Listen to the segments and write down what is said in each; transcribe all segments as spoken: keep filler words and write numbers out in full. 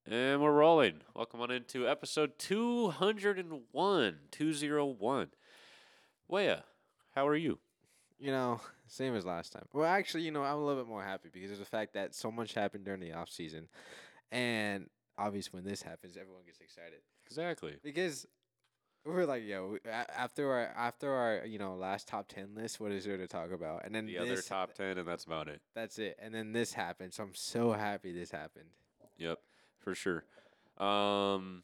And we're rolling. Welcome on into episode two hundred one, two oh one. Wea, how are you? You know, same as last time. Well, actually, you know, I'm a little bit more happy because of the fact that so much happened during the off season, and obviously when this happens, everyone gets excited Exactly. because we're like, yo, we- a- after our after our you know last top ten list, what is there to talk about? And then The other this, top ten, and that's about it. that's it. And then this happened, so I'm so happy this happened. Yep, for sure. Um,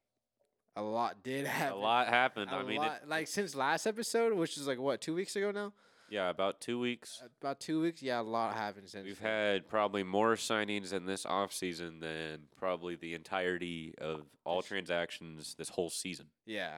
A lot did happen. a lot happened. A I mean, it, lot, like since last episode, which is like what two weeks ago now. yeah, about two weeks. About two weeks, yeah, a lot happened since. We've then. had probably more signings in this offseason than probably the entirety of all transactions this whole season. Yeah,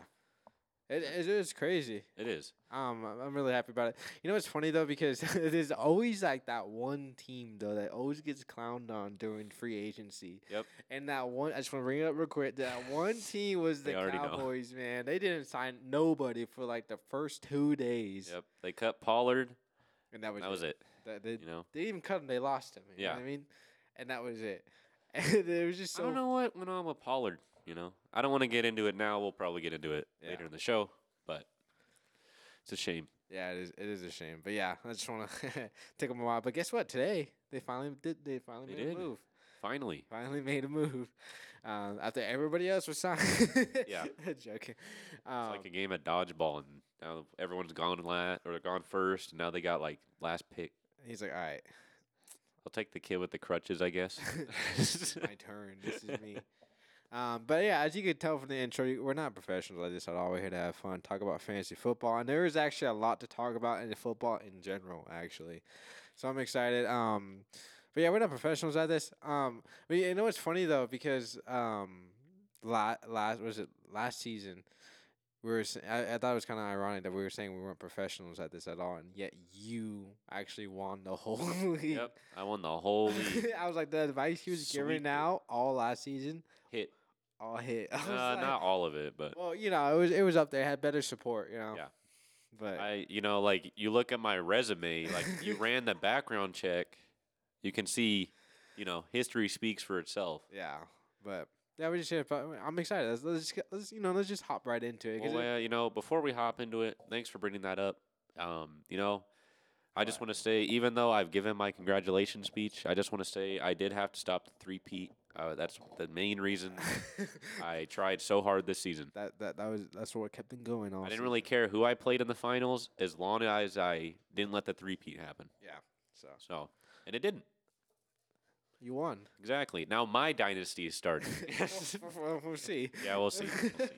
it it is crazy. It is. Um, I'm I'm really happy about it. You know what's funny though, because there's always like that one team though that always gets clowned on during free agency. Yep. And that one, I just want to bring it up real quick. That one team was the They already know. Cowboys. Man, they didn't sign nobody for like the first two days. Yep. They cut Pollard. And that was That was it. That, they, You know. they didn't even cut him. They lost him. You Yeah. know what I mean? And that was it. And it was just so. I don't know what went on with Pollard. You know, I don't want to get into it now. We'll probably get into it Yeah. later in the show, but it's a shame. Yeah, it is. It is a shame, but yeah, I just want to take them a while. But guess what? Today they finally did. They finally They made did. a move. Finally, Finally made a move. Um, after everybody else was signed. Yeah. Joking. it's Um, like a game of dodgeball, and now everyone's gone last or gone first, and now they got like last pick. he's like, all right, I'll take the kid with the crutches, I guess. my turn. This is me. Um, but yeah, as you could tell from the intro, we're not professionals like this at all. We're here to have fun, talk about fantasy football, and there is actually a lot to talk about in the football in general, actually. So I'm excited. Um, but yeah, we're not professionals at this. Um, but you know what's funny though, because um, la- last was it last season, we were s- I, I thought it was kind of ironic that we were saying we weren't professionals at this at all, and yet you actually won the whole league. Yep, I won the whole league. I was like the advice he was Sweet. giving out all last season. Hit. All hit. I was Uh, like, not all of it, but well, you know, it was it was up there. It had better support, you know. Yeah. But I, you know, like you look at my resume, like you ran the background check, you can see, you know, history speaks for itself. yeah, but yeah, we just here. But I'm excited. Let's, let's just get- let's you know let's just hop right into it. 'cause Well, it- uh, you know, before we hop into it, thanks for bringing that up. Um, you know, I just What? want to say, even though I've given my congratulations speech, I just want to say I did have to stop the three-peat. Uh, that's the main reason I tried so hard this season. that that that was that's what kept them going. On I didn't really care who I played in the finals as long as I didn't let the three-peat happen. Yeah. So So, and it didn't. you won. Exactly. Now my dynasty is starting. Well, we'll, we'll see. Yeah, we'll see. We'll see.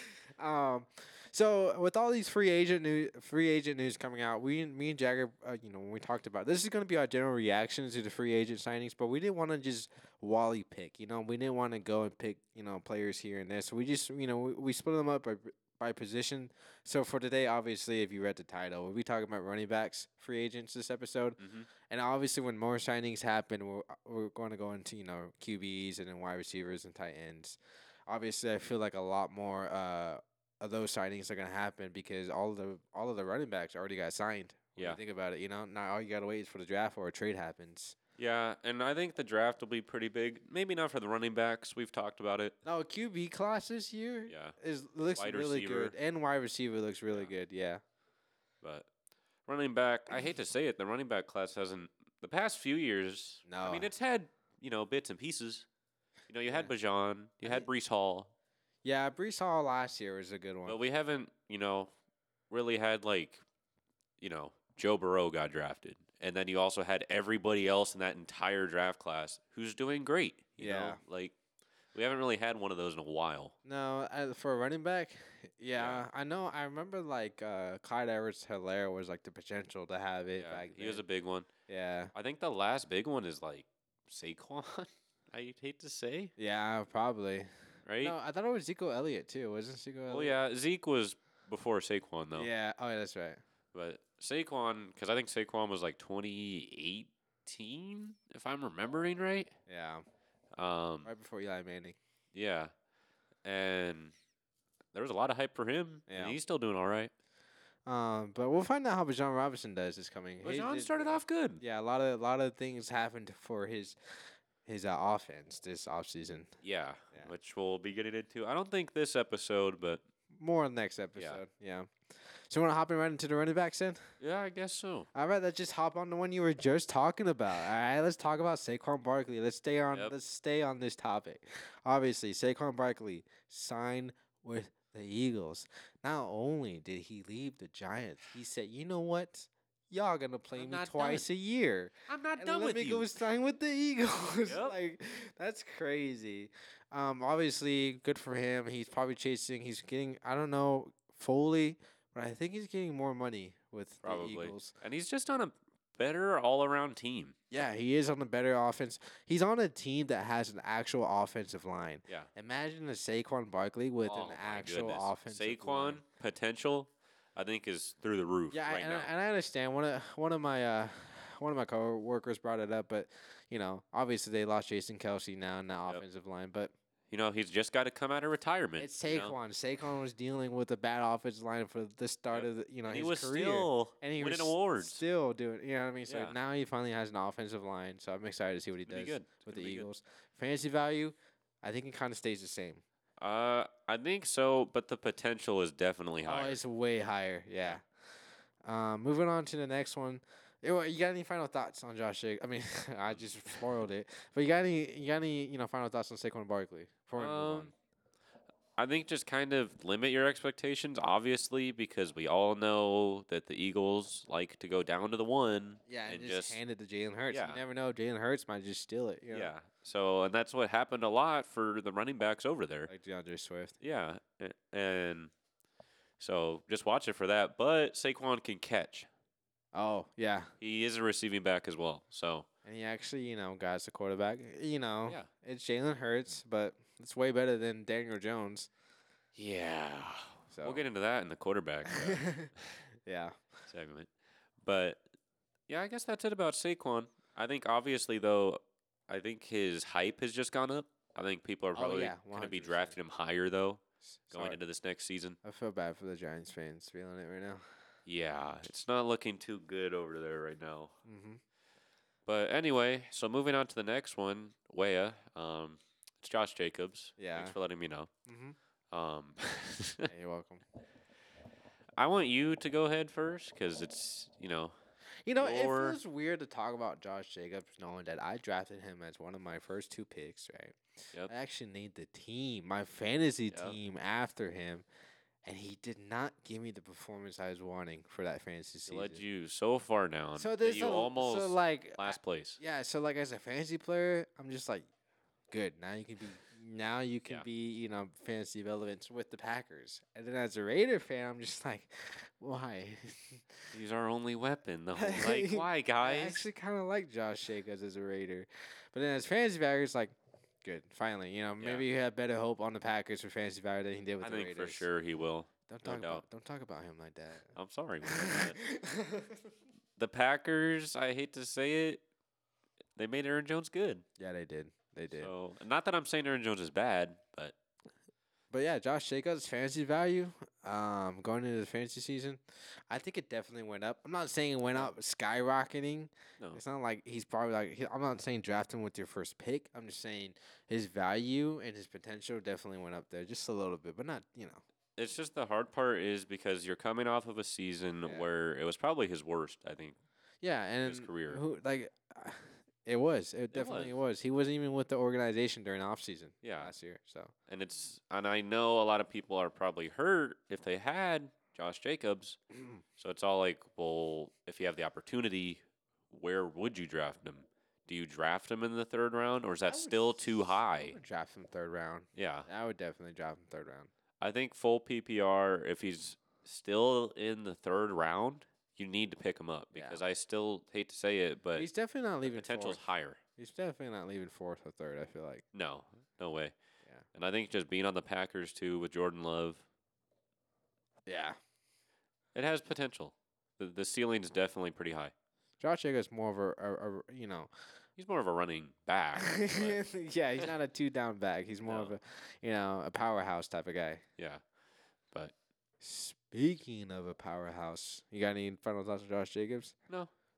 um, so with all these free agent news, free agent news coming out, we, and me and Jagger, uh, you know, when we talked about this is going to be our general reactions to the free agent signings, but we didn't want to just Wally pick. You know, we didn't want to go and pick, you know, players here and there. So we just, you know, we, we split them up by by position. So for today, obviously, if you read the title, we'll be talking about running backs, free agents this episode. hmm And obviously, when more signings happen, we're, we're going to go into, you know, Q Bs and then wide receivers and tight ends. Obviously, I feel like a lot more uh, of those signings are going to happen because all of the all of the running backs already got signed. When Yeah. you think about it, you know, now all you got to wait is for the draft or a trade happens. Yeah, and I think the draft will be pretty big. Maybe not for the running backs. We've talked about it. No, Q B class this year Yeah, is looks Wide really receiver. good, and wide receiver looks really Yeah. good. Yeah. but running back, I hate to say it, the running back class hasn't. The past few years, I mean, No. it's had you know bits and pieces. You know, you had Yeah. Bajan, you I had thi- Brees Hall, Yeah, Brees Hall last year was a good one. but we haven't, you know, really had like, you know, Joe Burrow got drafted, and then you also had everybody else in that entire draft class who's doing great. You Yeah. know, like we haven't really had one of those in a while. No, uh, for a running back, yeah, Yeah. I know. I remember like uh, Clyde Edwards-Helaire was like the potential to have it Yeah, back he was a then. big one. Yeah, I think the last big one is like Saquon. I hate to say, yeah, probably. right? No, I thought it was Zico Elliott too. Wasn't Zico Elliott? Well, yeah, Zeke was before Saquon though. Yeah. Oh, yeah, that's right. But Saquon, because I think Saquon was like twenty eighteen, if I'm remembering right. Yeah, Um, right before Eli Manning. yeah, and there was a lot of hype for him, Yeah. and he's still doing all right. Um, but we'll find out how Bajan Robinson does this coming. But His- John his- started off good. Yeah, a lot of a lot of things happened for his his uh, offense this offseason. Yeah, Yeah. which we'll be getting into. I don't think this episode, but More on next episode. Yeah. So you want to hop in right into the running backs then? yeah, I guess so. All right, let's just hop on the one you were just talking about. All right, let's talk about Saquon Barkley. Let's stay on. Yep. Let's stay on this topic. Obviously, Saquon Barkley signed with the Eagles. Not only did he leave the Giants, he said, "You know what? Y'all gonna play I'm me not twice a year. I'm not And let me go sign with the Eagles." Yep. Like that's crazy. Um, obviously, good for him. He's probably chasing. He's getting. I don't know fully, but I think he's getting more money with Probably. the Eagles. And he's just on a better all-around team. Yeah, he is on a better offense. He's on a team that has an actual offensive line. Yeah. Imagine a Saquon Barkley with Oh an my actual goodness. offensive Saquon line. potential, I think, is through the roof Yeah, I- right and, now. I, and I understand. One of one of my uh, one of my coworkers brought it up, but you know, obviously they lost Jason Kelsey now in that Yep. offensive line, but You know, he's just got to come out of retirement. it's you Saquon. know? Saquon was dealing with a bad offensive line for the start Yep. of the, you know And his he was career. still and he winning was awards. still doing, you know what I mean? So Yeah. now he finally has an offensive line. So I'm excited to see what he Gonna does be good. It's with the gonna be good. Eagles. Fantasy value, I think it kind of stays the same. Uh, I think so, but the potential is definitely Oh, higher. it's way higher. Yeah. Um, moving on to the next one. Eh, well, You got any final thoughts on Josh Jacobs? I mean, I just spoiled it. But you got any? You got any? You know, final thoughts on Saquon Barkley before we move on? Um, I think just kind of limit your expectations, obviously, because we all know that the Eagles like to go down to the one. Yeah, and, and just, just- hand it to Jalen Hurts. yeah. You never know. Jalen Hurts might just steal it. You know? Yeah. So, and that's what happened a lot for the running backs over there. Like DeAndre Swift. Yeah. a- And so just watch it for that. But Saquon can catch. Oh, yeah. He is a receiving back as well. So, And he actually, you know, got us a quarterback. You know, yeah. it's Jalen Hurts, but it's way better than Daniel Jones. Yeah. So We'll get into that in the quarterback uh, yeah. segment. But yeah, I guess that's it about Saquon. I think obviously though, I think his hype has just gone up. I think people are Oh, probably yeah, going to be one hundred percent. drafting him higher though going Sorry. into this next season. I feel bad for the Giants fans feeling it right now. Yeah, it's not looking too good over there right now. Mm-hmm. But anyway, so moving on to the next one, Wea. Um, it's Josh Jacobs. Yeah. Thanks for letting me know. Mm-hmm. Um, Yeah, you're welcome. I want you to go ahead first because it's you know You know, Or- it feels weird to talk about Josh Jacobs knowing that I drafted him as one of my first two picks, right? Yep. I actually named the team, my fantasy Yep. team, after him, and he did not give me the performance I was wanting for that fantasy It season. led you so far down so that there's you a, almost so like last place. yeah, so like as a fantasy player, I'm just like, good. Now you can be now you can Yeah. be, you know, fantasy relevant with the Packers. And then as a Raider fan, I'm just like, why? He's our only weapon, though. Like, why, I guys? actually kind of like Josh Jacobs as a Raider. But then as fantasy value, it's like, good. Finally, you know, Yeah. maybe you have better hope on the Packers for fantasy value than he did with I the think Raiders. for sure he will. Don't no talk doubt. about don't talk about him like that. I'm sorry. man, but the Packers, I hate to say it, they made Aaron Jones good. Yeah, they did. They did. So, not that I'm saying Aaron Jones is bad, but But yeah, Josh Jacobs' fantasy value, um, going into the fantasy season, I think it definitely went up. I'm not saying it went up skyrocketing. no. It's not like he's probably like he, I'm not saying draft him with your first pick. I'm just saying his value and his potential definitely went up there just a little bit, but not you know. It's just the hard part is because you're coming off of a season Yeah. where it was probably his worst, I think. Yeah, and His career. Who like uh, it was. It definitely was. He wasn't even with the organization during off season Yeah. last year. So And it's and I know a lot of people are probably hurt if they had Josh Jacobs. So it's all like, well, if you have the opportunity, where would you draft him? Do you draft him in the third round, or is I that would still too s- I high? would draft him third round. Yeah, I would definitely draft him third round. I think full P P R. If he's still in the third round, you need to pick him up Yeah. because I still hate to say it, but He's definitely not the leaving potential's fourth. higher. He's definitely not leaving fourth or third. I feel like. No, no way. Yeah. And I think just being on the Packers too with Jordan Love, Yeah. it has potential. The the ceiling's definitely pretty high. Josh Jacobs more of a, a, a you know. He's more of a running back. but yeah, he's not a two down back. He's more of No. a, you know, a powerhouse type of guy. yeah, but Speaking of a powerhouse, you got any final thoughts on Josh Jacobs? no,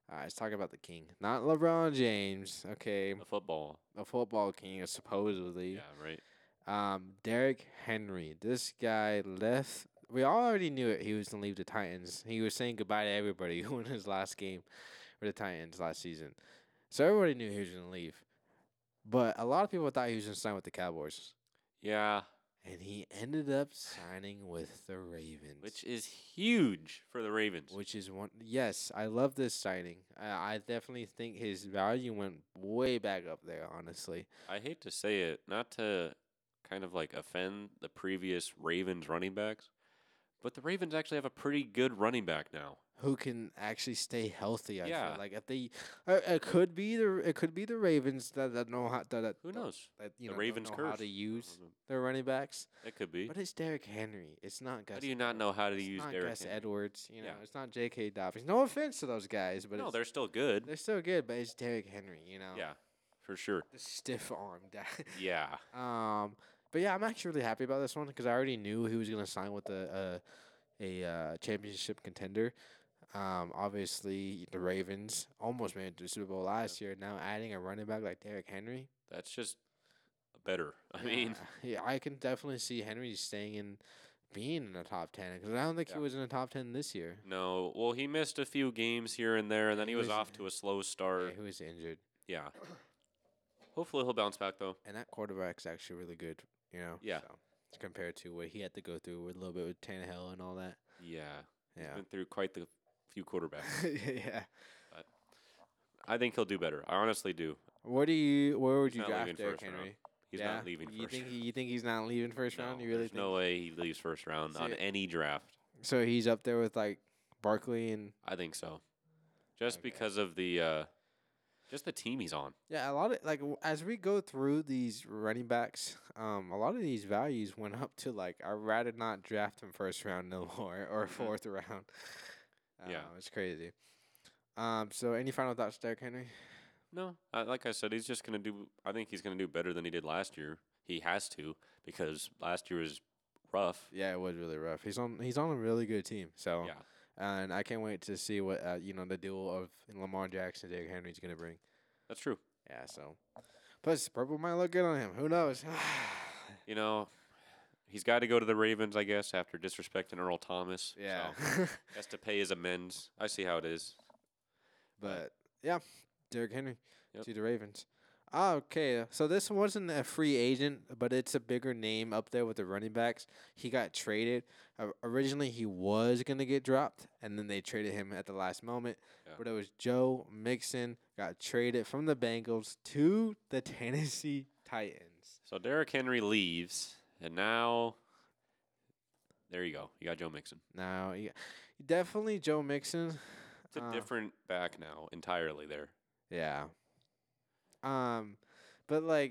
All right, let's talk about the king, not LeBron James. Okay, The football. the football king, supposedly. Yeah, right. Um, Derrick Henry. This guy left. We already knew it. He was gonna leave the Titans. He was saying goodbye to everybody in his last game for the Titans last season. So everybody knew he was gonna leave. But a lot of people thought he was gonna sign with the Cowboys, Yeah, and he ended up signing with the Ravens, which is huge for the Ravens. which is one. Yes, I love this signing. I, I definitely think his value went way back up there. Honestly, I hate to say it, not to kind of like offend the previous Ravens running backs, but the Ravens actually have a pretty good running back now. who can actually stay healthy? I Yeah. feel like if they, uh, it could be the it could be the Ravens that, that know how that, that Who knows? that you The know Ravens don't know how curse. to I use don't know. their running backs. It could be. But it's Derrick Henry. It's not Gus. How do you not know how to it's use not Derrick Gus Henry? Edwards. You know, Yeah. it's not J K. Dobbins. No offense to those guys, but No, it's, they're still good. they're still good. But it's Derrick Henry. You know, Yeah, for sure. the stiff arm guy. Yeah. Um, but yeah, I'm actually really happy about this one because I already knew he was gonna sign with a a, a uh, championship contender. Um, obviously the Ravens almost made it to the Super Bowl last year. Now adding a running back like Derrick Henry, That's just better. I mean, yeah, yeah, I can definitely see Henry staying in, being in the top ten because I don't think Yeah. he was in the top ten this year. no. Well, he missed a few games here and there, and then He he was was- off to a slow Yeah, start. he was injured, Yeah. Hopefully he'll bounce back though. and that quarterback's actually really good. You know, Yeah. so, compared to what he had to go through with a little bit with Tannehill and all that. Yeah. He's Yeah, been through quite the few quarterbacks. yeah. I think he'll do better. I honestly do. What do you? Where would He's you not draft leaving Derrick first round. Henry? He's Yeah? not leaving You first. think he, you think he's not leaving first no, round? You really there's think? no way he leaves first round So on you- any draft. So he's up there with like Barkley and I think so. Just Okay. because of the uh just the team he's on. yeah, a lot of like w- as we go through these running backs, um, a lot of these values went up to like I'd rather not draft him first round no more or Mhm. fourth round. Yeah. Uh, it's crazy. Um, so any final thoughts, Derrick Henry? No, uh, like I said, he's just gonna do. I think he's gonna do better than he did last year. He has to because last year was rough. Yeah, it was really rough. He's on he's on a really good team. So Yeah, and I can't wait to see what uh, you know the duel of Lamar Jackson and Derrick Henry's gonna bring. that's true. Yeah, so plus purple might look good on him. Who knows? You know, he's got to go to the Ravens, I guess, after disrespecting Earl Thomas. yeah, so has to pay his amends. I see how it is. but yeah, Derrick Henry Yep. to the Ravens. Ah, okay, so this wasn't a free agent, but it's a bigger name up there with the running backs. He got traded. Uh, originally, he was gonna get dropped, and then they traded him at the last moment. Yeah. But it was Joe Mixon got traded from the Bengals to the Tennessee Titans. So Derrick Henry leaves, and now there you go. You got Joe Mixon. Now, yeah, definitely Joe Mixon. It's a Uh, different back now entirely there. Yeah. Um, but like,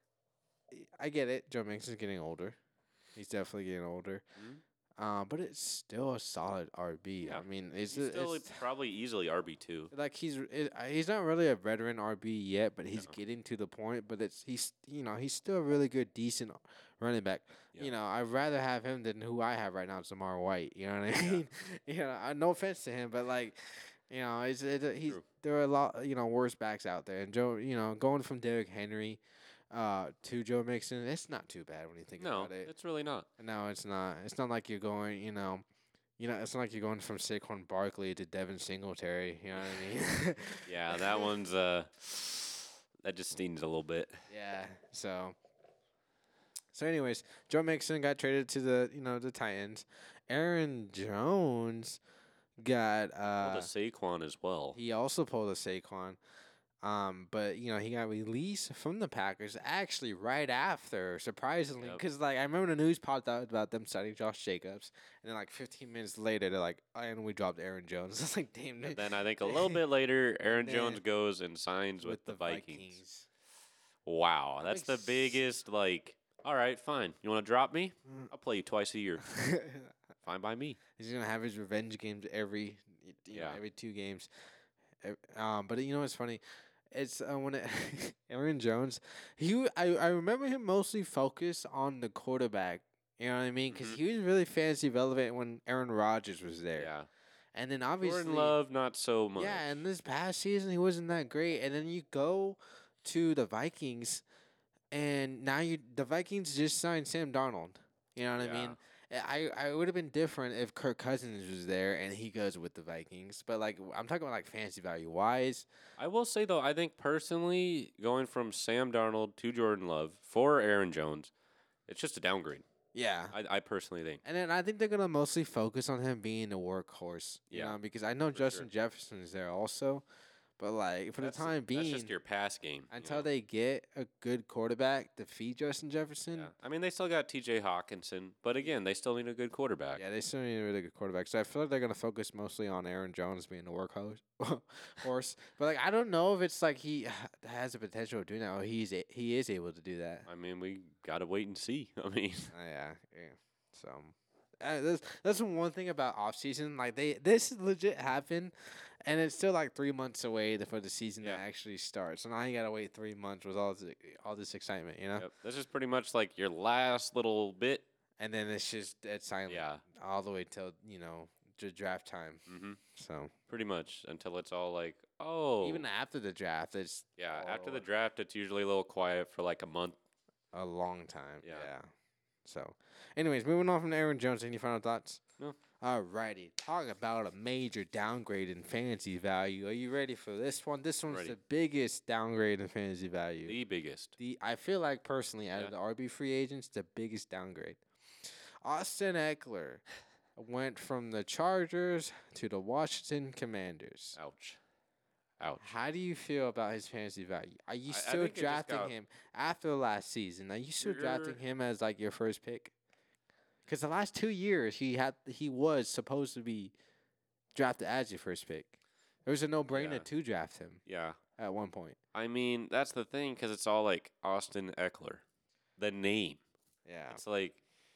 I get it. Joe Mixon's getting older. He's definitely getting older. Mhm. Um, but it's still a solid R B. Yeah. I mean, it's, He's still it's probably easily R B two. like he's it, uh, he's not really a veteran R B yet, but he's No. getting to the point. But it's he's you know he's still a really good, decent running back. Yeah. You know, I'd rather have him than who I have right now, Zamar White. You know what I Yeah. mean? you know, I- no offense to him, but like, you know, it's it, he's True. there are a lot you know worse backs out there, and Joe, you know, going from Derrick Henry, uh, to Joe Mixon, it's not too bad when you think No, about it. it's really not. No, it's not. It's not like you're going, you know, you know, it's not like you're going from Saquon Barkley to Devin Singletary. You know what I mean? Yeah, that one's uh, that just stings a little bit. Yeah. So. So, anyways, Joe Mixon got traded to the you know the Titans. Aaron Jones got Well, uh to Saquon as well. he also pulled a Saquon. Um, but you know he got released from the Packers actually right after, surprisingly, Yep. because like I remember the news popped out about them signing Josh Jacobs, and then like fifteen minutes later they're like, oh, and we dropped Aaron Jones. It's like, damn, And it. then I think a little bit later, Aaron then Jones goes and signs with, the Vikings. Wow, that's the Like s- biggest. Like, all right, fine. You want to drop me? Mm. I'll play you twice a year. Fine by me. He's gonna have his revenge games every, y- you know, Yeah. every two games. Ev- Um, but you know what's funny? It's uh, when it Aaron Jones. He, w- I, I remember him mostly focused on the quarterback. You know what I mean? Because Mhm. he was really fantasy relevant when Aaron Rodgers was there. Yeah, And then obviously, Jordan Love, not so much. yeah, and this past season he wasn't that great. And then you go to the Vikings, and now you the Vikings just signed Sam Darnold. You know what I Yeah. mean? I I would have been different if Kirk Cousins was there and he goes with the Vikings. But like I'm talking about like fantasy value wise. I will say though, I think personally, going from Sam Darnold to Jordan Love for Aaron Jones, it's just a downgrade. Yeah. I, I personally think. And then I think they're gonna mostly focus on him being a workhorse. You Yeah, know, because I know for Justin sure. Jefferson is there also. But like for That's- the time being, that's just your pass game. you until know? they get a good quarterback to feed Justin Jefferson, Yeah. I mean, they still got T J Hawkinson, but again, they still need a good quarterback. yeah, they still need a really good quarterback. So I feel like they're gonna focus mostly on Aaron Jones being a workhorse. horse. But like I don't know if it's like he has the potential of doing that or he's a, he is able to do that. I mean, we gotta wait and see. I mean, Uh, yeah, yeah. So uh, that's that's one thing about off season. Like they this legit happened, and it's still like three months away to- for the season Yeah. to actually start. So now you gotta wait three months with all this all this excitement, you know. yep, this is pretty much like your last little bit. And then it's just it's silent Yeah. all the way till you know the draft time. hmm So Pretty much until it's all like, oh, even after the draft, it's yeah. all After the over. draft, it's usually a little quiet for like a month. a long time. Yeah. Yeah. So, anyways, moving on from Aaron Jones. Any final thoughts? No. Alrighty. Talk about a major downgrade in fantasy value. Are you ready for this one? This one's Ready. the biggest downgrade in fantasy value. The biggest. The I feel like personally out of Yeah. the R B free agents, the biggest downgrade. Austin Eckler went from the Chargers to the Washington Commanders. Ouch. Ouch. How do you feel about his fantasy value? Are you I- I still think it just drafting got- him after last season? Are you still drafting You're- him as like your first pick? Because the last two years he had he was supposed to be drafted as your first pick. It was a no brainer Yeah. to draft him Yeah. at one point. I mean, that's the thing because it's all like Austin Eckler, the name. Yeah. It's like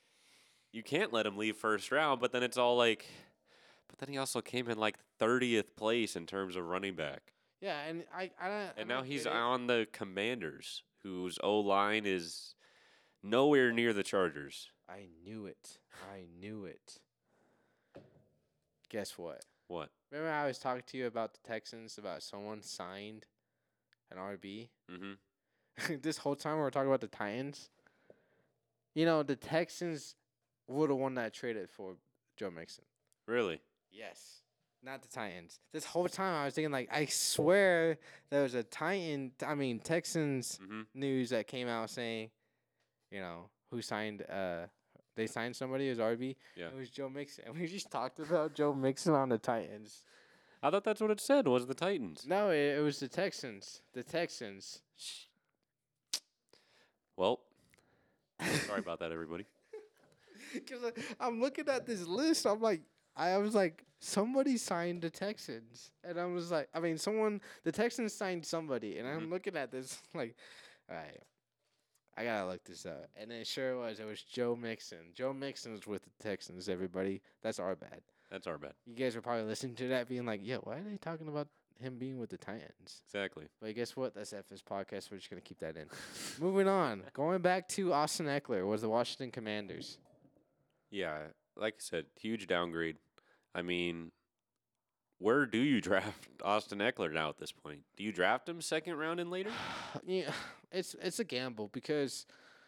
you can't let him leave first round, but then it's all like, but then he also came in like thirtieth place in terms of running back, Yeah, and I I don't. and now he's on the Commanders, whose O line is nowhere near the Chargers. I knew it. I knew it. Guess what? What? Remember I was talking to you about the Texans about someone signed an R B? Mm-hmm. This whole time we were talking about the Titans. You know, the Texans were the one that traded for Joe Mixon. Really? Yes. Not the Titans. This whole time I was thinking like I swear there was a Titan I mean Texans Mm-hmm. news that came out saying, you know, who signed uh they signed somebody as R B. Yeah. It was Joe Mixon. We just talked about Joe Mixon on the Titans. I thought that's what it said. Was the Titans? No, it, it was the Texans. The Texans. Well, sorry about that, everybody. Because I'm looking at this list, I'm like, I was like, somebody signed the Texans, and I was like, I mean, someone, the Texans signed somebody, and I'm Mhm. looking at this like, all right, I gotta look this up, and it sure was, it was Joe Mixon. Joe Mixon was with the Texans. Everybody, that's our bad. That's our bad. You guys were probably listening to that, being like, yeah, why are they talking about him being with the Titans? Exactly. But guess what? That's F S podcast. We're just gonna keep that in. Moving on, going back to Austin Eckler was the Washington Commanders. Yeah, like I said, huge downgrade. I mean, where do you draft Austin Eckler now at this point? Do you draft him second round and later? Yeah, it's it's a gamble because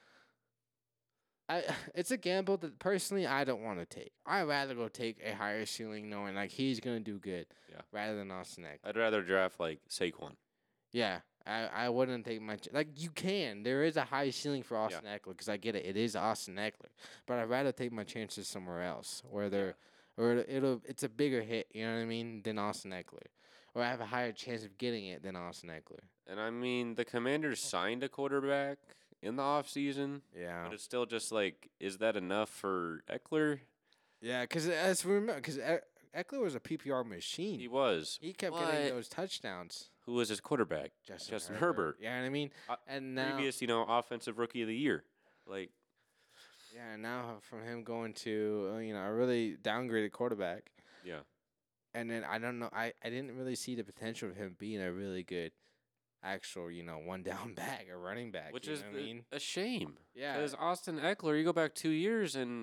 I it's a gamble that personally I don't want to take. I'd rather go take a higher ceiling knowing like he's gonna do good, Yeah. rather than Austin Eckler. I'd rather draft like Saquon. Yeah, I, I wouldn't take my ch- like you can. There is a high ceiling for Austin Eckler because I get it. It is Austin Eckler, but I'd rather take my chances somewhere else where they're or it'll, it'll it's a bigger hit. You know what I mean? Than Austin Eckler, or I have a higher chance of getting it than Austin Eckler. And I mean, the Commanders signed a quarterback in the offseason, Yeah. but it's still just like, is that enough for Eckler? Yeah, because as remember, because Eckler was a P P R machine. He was. He kept but getting those touchdowns. Who was his quarterback? Justin, Justin Herbert. Yeah, you know what I mean, Uh, and now Previous, you know, offensive rookie of the year. Like, yeah, now from him going to uh, you know a really downgraded quarterback, yeah. and then I don't know, I I didn't really see the potential of him being a really good, actual you know one down back or running back. Which you is know what I a- mean, a shame. yeah, Because Austin Eckler, you go back two years and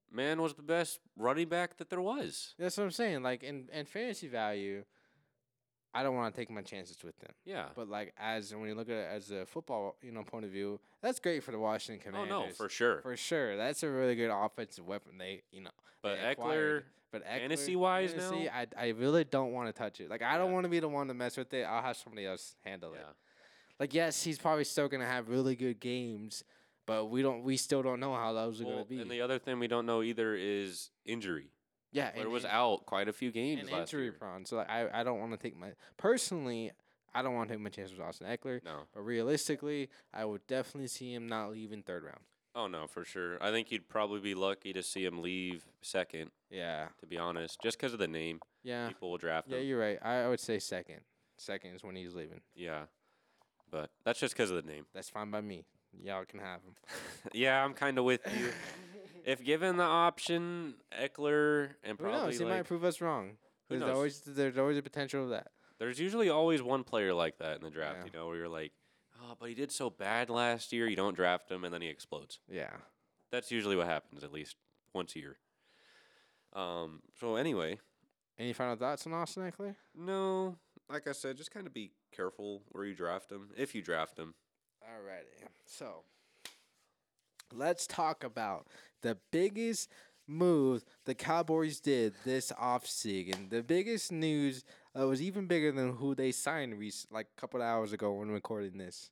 man was the best running back that there was. That's what I'm saying. Like in, in fantasy value, I don't want to take my chances with them. Yeah. But like as when you look at it as a football, you know, point of view, that's great for the Washington Oh Commanders. no, for sure. For sure, that's a really good offensive weapon. They, you know, But they acquired. Eckler, But Eckler, fantasy-wise now? fantasy, I I really don't want to touch it. Like I don't Yeah. want to be the one to mess with it. I'll have somebody else handle it. yeah. Like yes, he's probably still gonna have really good games, but we don't. We still don't know how those are Well, gonna be. and the other thing we don't know either is injury. yeah, Eckler and, was and, out quite a few games and last injury year. prone. So like, I I don't want to take my personally. I don't want to take my chances with Austin Eckler. No. But realistically, I would definitely see him not leaving third round. Oh no, for sure. I think you'd probably be lucky to see him leave second, Yeah. to be honest, just because of the name. Yeah. People will draft Yeah, him. you're right. I, I would say second. Second is when he's leaving. Yeah. But that's just because of the name. That's fine by me. Y'all can have him. Yeah, I'm kind of with you. If given the option, Eckler and Who probably knows? He like, might prove us wrong. Who There's knows? always there's always a potential of that. there's usually always one player like that in the draft, Yeah. you know, where you're like, oh, but he did so bad last year, you don't draft him, and then he explodes. Yeah. That's usually what happens, at least once a year. Um. So anyway, Any final thoughts on Austin Eckler? no, like I said, just kind of be careful where you draft him, if you draft him. Alrighty. So let's talk about the biggest move the Cowboys did this offseason. The biggest news uh, was even bigger than who they signed rec- like a couple of hours ago when recording this.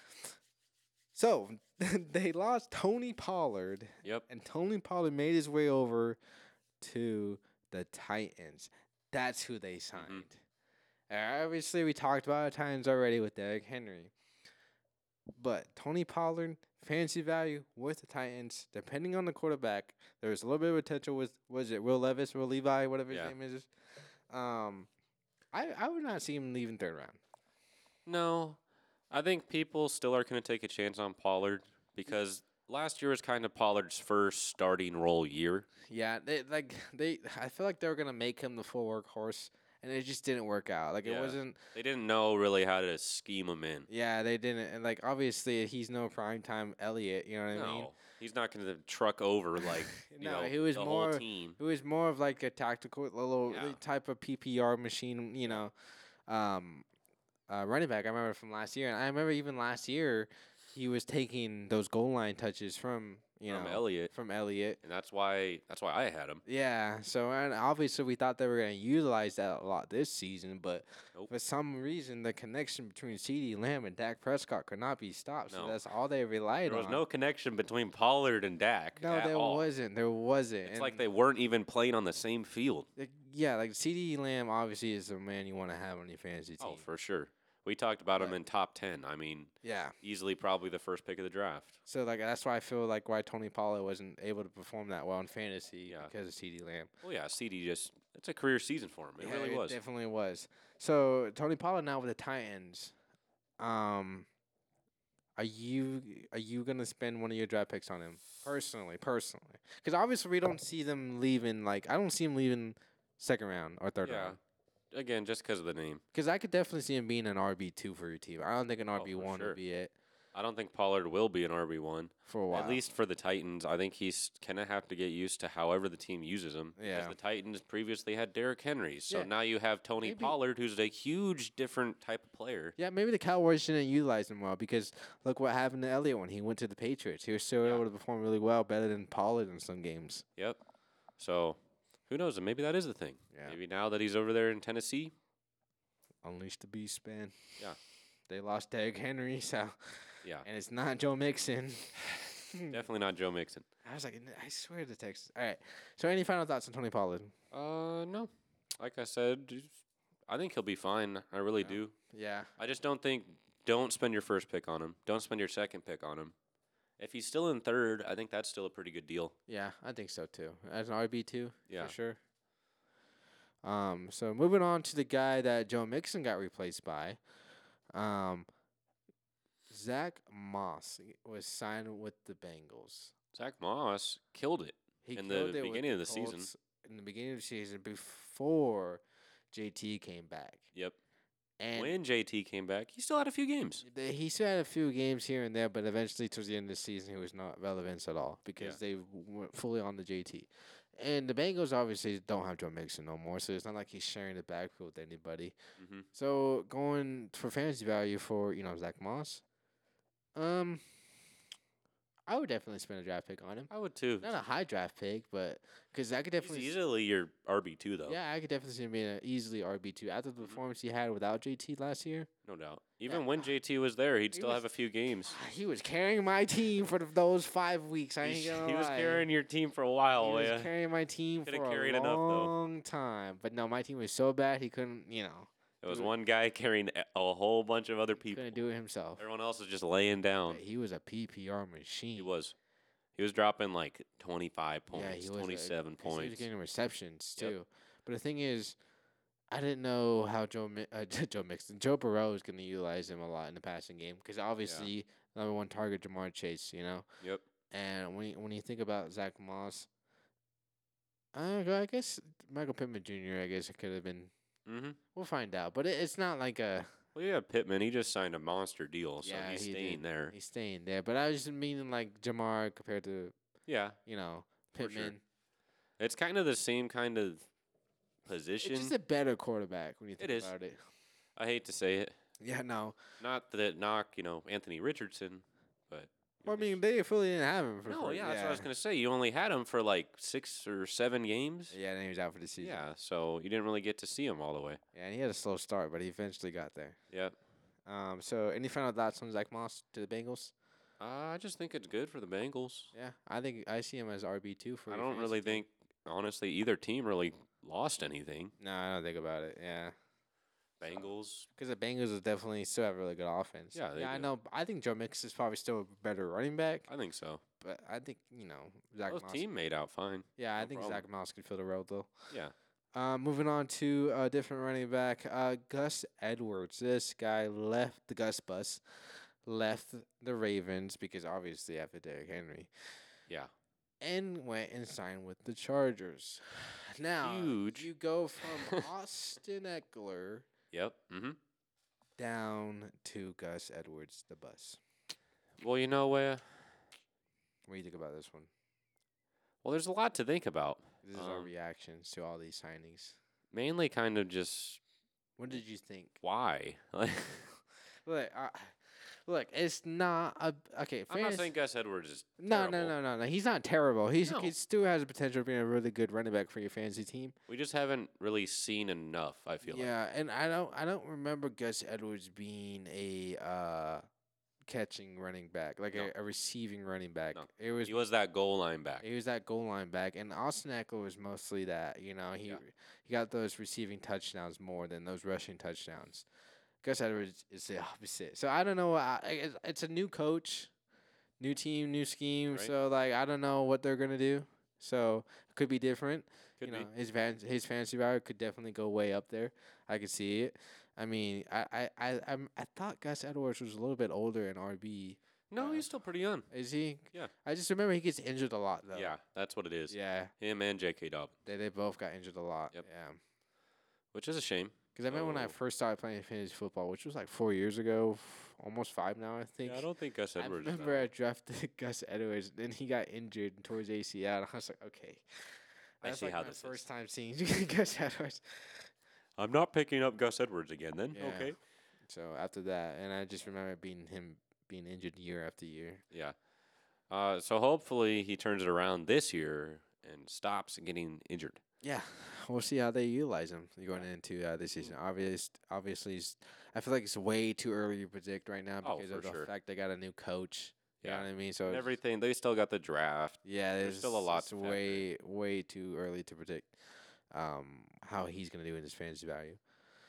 So they lost Tony Pollard, Yep. and Tony Pollard made his way over to the Titans. That's who they signed. Uh, obviously, we talked about it times already with Derrick Henry. But Tony Pollard, fantasy value with the Titans, depending on the quarterback, there's a little bit of potential with, was it Will Levis, Will Levi, whatever his Yeah. name is. Um, I, I would not see him leaving third round. No, I think people still are going to take a chance on Pollard because last year was kind of Pollard's first starting role year. Yeah, they like they. I feel like they were gonna make him the full workhorse, and it just didn't work out. Like Yeah. it wasn't. They didn't know really how to scheme him in. Yeah, they didn't. And like obviously, he's no primetime Elliott. You know what I no, mean? he's not going to truck over like you No, know he was the more- whole team. It was more of like a tactical little Yeah. type of P P R machine, you know, um, uh, running back. I remember from last year, and I remember even last year, he was taking those goal line touches from you From know Elliott. from Elliott. And that's why that's why I had him. Yeah, so and obviously we thought they were going to utilize that a lot this season, but Nope. for some reason the connection between CeeDee Lamb and Dak Prescott could not be stopped. So No. that's all they relied There was on. no connection between Pollard and Dak. no, at there all. wasn't. There wasn't. It's And like they weren't even playing on the same field. Like, yeah, like CeeDee Lamb obviously is the man you want to have on your fantasy team. Oh, for sure. We talked about him But- in top ten. I mean, Yeah. easily probably the first pick of the draft. So like that's why I feel like why Tony Pollard wasn't able to perform that well in fantasy Yeah. because of CeeDee Lamb. Well, yeah, C D just it's a career season for him. It Yeah, really was. definitely was. So Tony Pollard now with the Titans. Um, are you are you gonna spend one of your draft picks on him personally? Personally, because obviously we don't see them leaving. Like I don't see him leaving second round or third Yeah. round. Again, just because of the name. Because I could definitely see him being an R B two for your team. I don't think an Oh, R B one for sure. would be it I don't think Pollard will be an R B one. for a while. At least for the Titans. I think he's going to have to get used to however the team uses him. Yeah. Because the Titans previously had Derrick Henry. So Yeah. now you have Tony Maybe- Pollard, who's a huge different type of player. Yeah, maybe the Cowboys didn't utilize him well because look what happened to Elliott when he went to the Patriots. He was still Yeah. able to perform really well, better than Pollard in some games. Yep. So who knows? And maybe that is the thing. Yeah. Maybe now that he's over there in Tennessee. Unleash the beast, man. Yeah. They lost Derrick Henry, so Yeah. and it's not Joe Mixon. Definitely not Joe Mixon. I was like, I swear to Texas. All right. So, any final thoughts on Tony Pollard? Uh, no. Like I said, just- I think he'll be fine. I really Yeah. do. Yeah. I just don't think. Don't spend your first pick on him. Don't spend your second pick on him. If he's still in third, I think that's still a pretty good deal. Yeah, I think so too. As an R B two, Yeah. for sure. Um, so moving on to the guy that Joe Mixon got replaced by, um, Zach Moss was signed with the Bengals. Zach Moss killed it. He In the killed it with beginning of the season. Colts In the beginning of the season, before J T came back. Yep. And When J T came back, he still had a few games. the, he still had a few games here and there, but eventually towards the end of the season, he was not relevant at all because Yeah. they went fully on the J T. And the Bengals obviously don't have Joe Mixon no more, so it's not like he's sharing the backfield with anybody. Mm-hmm. So going for fantasy value for you know Zach Moss, um, I would definitely spend a draft pick on him. I would too. Not a high draft pick, but because I could He's definitely, s- easily your R B two though. yeah, I could definitely see him being a easily R B two after the Mhm. performance he had without J T last year. No doubt. Even Yeah. when J T was there, he'd He still was- have a few games. He was carrying my team for th- those five weeks. I ain't He, gonna he was lie. carrying your team for a while. He was yeah. carrying my team Coulda for carried a enough, though. long time. But no, my team was so bad he couldn't, you know, There was Dude. one guy carrying a a whole bunch of other people. couldn't do it himself. Everyone else was just laying down. But he was a P P R machine. He was. He was dropping like twenty-five Yeah, points, he was a- twenty-seven 'cause He was points. getting receptions Yep. too. But the thing is, I didn't know how Joe Mi- uh, Joe Mixon, Joe Burrow was going to utilize him a lot in the passing game because obviously number one target Jamar Chase, you know. Yep. And when you, when you think about Zach Moss, uh, I guess Michael Pittman Junior I guess it could have been. Mm-hmm. We'll find out, but it, it's not like a Well, yeah, Pittman, he just signed a monster deal, so yeah he's he staying did. there. He's staying there. But I was just meaning like Jamar compared to Yeah. you know For sure. Pittman. It's kind of the same kind of position. It's just a better quarterback when you It think is. about it. I hate to say it. Yeah, no. Not that knock, you know, Anthony Richardson, but. Well, I you're mean, they fully didn't have him for. just- no, for- yeah, that's what I was going to say. You only had him for like six or seven games. Yeah, and he was out for the season. Yeah, so you didn't really get to see him all the way. Yeah, and he had a slow start, but he eventually got there. Yeah. Um, so any final thoughts on Zach Moss to the Bengals? Uh, I just think it's good for the Bengals. Yeah, I think I see him as R B two for. I your don't really fantasy team. think, honestly, either team really lost anything. No, I don't think about it. Yeah, Bengals. because the Bengals is definitely still have a really good offense. Yeah, they yeah, I do. know. I think Joe Mix is probably still a better running back, I think so. but I think you know Zach Both Moss. team made out fine. Yeah, I no think problem. Zach Moss can fill the role though. Yeah. Uh, moving on to a different running back, uh, Gus Edwards. This guy left the Gus bus, left the Ravens because obviously after Derrick Henry, Yeah. and went and signed with the Chargers. Now Huge. you go from Austin Eckler Yep. Mm-hmm. down to Gus Edwards, the bus. Well, you know, uh, What do you think about this one? well, there's a lot to think about. This is our Um, reactions to all these signings. Mainly kind of just What did you think? why. Like, Look, uh, look, it's not a okay. I'm not fantasy- saying Gus Edwards is No, no, terrible. no, no, no. He's not terrible. He's No. he still has the potential of being a really good running back for your fantasy team. We just haven't really seen enough, I feel like. Yeah, and I don't I don't remember Gus Edwards being a uh, catching running back, like No. a, a receiving running back. No. It was He was that goal line back. he was that goal line back, and Austin Eckler was mostly that. You know, he Yeah. he got those receiving touchdowns more than those rushing touchdowns. Gus Edwards is the opposite. So I don't know. I, it's, it's a new coach, new team, new scheme. Right. So like I don't know what they're gonna do. So it could be different. Could you know, be. his fan, his fantasy value could definitely go way up there. I could see it. I mean, I I I I'm, I thought Gus Edwards was a little bit older in R B. No, uh, he's still pretty young. Is he? Yeah. I just remember he gets injured a lot though. Yeah, that's what it is. Yeah. Him and J K. Dobbins, They they both got injured a lot. Yep. Yeah. which is a shame. Because I remember when I So- first started playing fantasy football, which was like four years ago, f- almost five now, I think. Yeah, I don't think Gus I Edwards. is that remember I old. drafted Gus Edwards, then he got injured and tore his A C L, and I was like, okay. I That's see like how my this is. first time seeing Gus Edwards. I'm not picking up Gus Edwards again. Then Yeah. okay. So after that, and I just remember being him being injured year after year. Yeah. Uh, so hopefully he turns it around this year and stops getting injured. Yeah, we'll see how they utilize him going Yeah. into uh, this season. Obvious, obviously, s- I feel like it's way too early to predict right now Oh, because for of the sure. fact they got a new coach. You Yeah. know what I mean? So And it's- everything. They still got the draft. yeah, there's still a lot It's to factor way way too early to predict um, how he's gonna do in his fantasy value.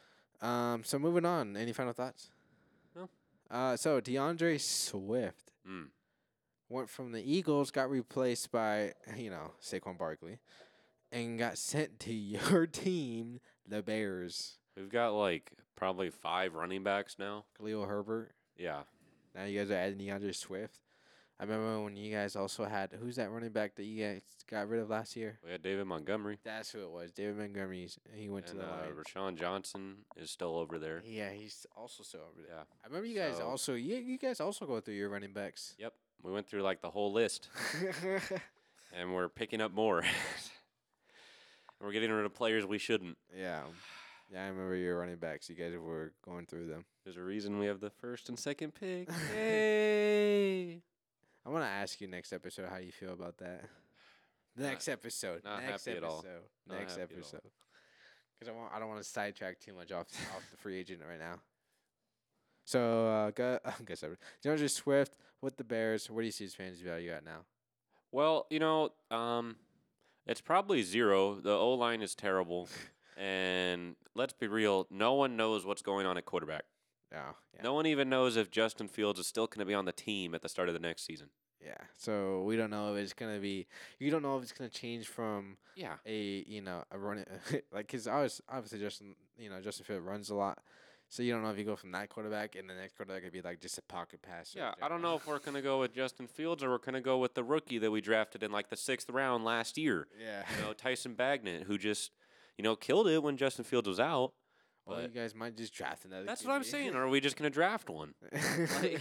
Um, so moving on. Any final thoughts? No. Uh, so DeAndre Swift Mm. went from the Eagles, got replaced by you know Saquon Barkley, and got sent to your team, the Bears. We've got like probably five running backs now. Khalil Herbert. Yeah. Now you guys are adding DeAndre Swift. I remember when you guys also had who's that running back that you guys got rid of last year? We had David Montgomery, That's who it was. David Montgomery. He's- He went to and the uh, Lions. Rashawn Johnson is still over there. Yeah, he's also still over there. Yeah. I remember you guys So- also. You you guys also go through your running backs. Yep. We went through like the whole list, and we're picking up more. We're getting rid of players we shouldn't. yeah, yeah. I remember your running backs. You guys were going through them. There's a reason we have the first and second pick. Yay! I want to ask you next episode how you feel about that. Not- Next episode. not next happy at all. episode. Not Next happy at all. episode. Because I want I don't want to sidetrack too much off off the free agent right now. So uh, go, I guess DeAndre Swift with the Bears. What do you see his fantasy value at now? Well, you know, um, it's probably zero. The O line is terrible, and let's be real. No one knows what's going on at quarterback. Oh, yeah. No one even knows if Justin Fields is still going to be on the team at the start of the next season. Yeah. So we don't know if it's gonna be. You don't know if it's gonna change from Yeah. a you know a running like because I was obviously Justin you know Justin Field runs a lot, so you don't know if you go from that quarterback and the next quarterback could be like just a pocket passer. Yeah, I don't know if we're going to go with Justin Fields or we're going to go with the rookie that we drafted in like the sixth round last year. Yeah. You know, Tyson Bagnet, who just, you know, killed it when Justin Fields was out. Well, you But guys might just draft another. that's what I'm Q B. saying. Or are we just going to draft one? Like,